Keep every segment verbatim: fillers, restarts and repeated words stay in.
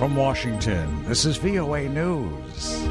From Washington, this is V O A News.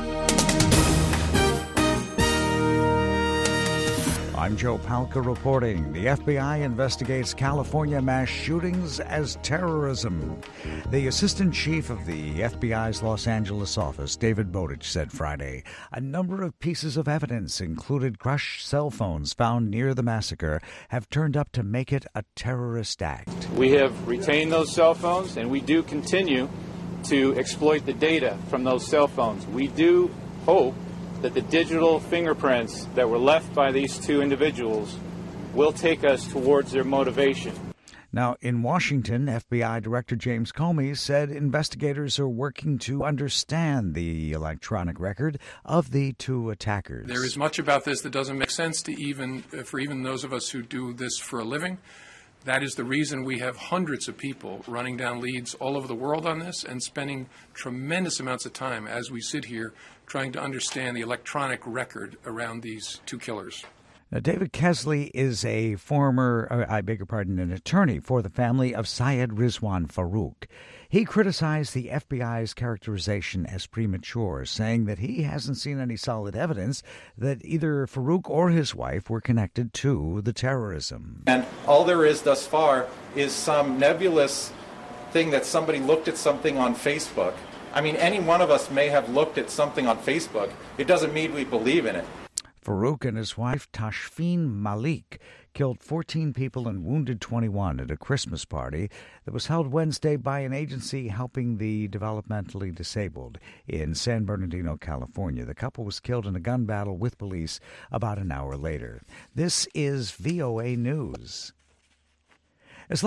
I'm Joe Palca reporting. The F B I investigates California mass shootings as terrorism. The assistant chief of the F B I's Los Angeles office, David Bowditch, said Friday a number of pieces of evidence, included crushed cell phones found near the massacre, have turned up to make it a terrorist act. We have retained those cell phones, and we do continue to exploit the data from those cell phones. We do hope that the digital fingerprints that were left by these two individuals will take us towards their motivation. Now, in Washington, F B I Director James Comey said investigators are working to understand the electronic record of the two attackers. There is much about this that doesn't make sense to even for even those of us who do this for a living. That is the reason we have hundreds of people running down leads all over the world on this and spending tremendous amounts of time as we sit here trying to understand the electronic record around these two killers. Now, David Kesley is a former, uh, I beg your pardon, an attorney for the family of Syed Rizwan Farook. He criticized the F B I's characterization as premature, saying that he hasn't seen any solid evidence that either Farook or his wife were connected to the terrorism. And all there is thus far is some nebulous thing that somebody looked at something on Facebook. I mean, any one of us may have looked at something on Facebook. It doesn't mean we believe in it. Farook and his wife, Tashfeen Malik, killed fourteen people and wounded twenty-one at a Christmas party that was held Wednesday by an agency helping the developmentally disabled in San Bernardino, California. The couple was killed in a gun battle with police about an hour later. This is V O A News.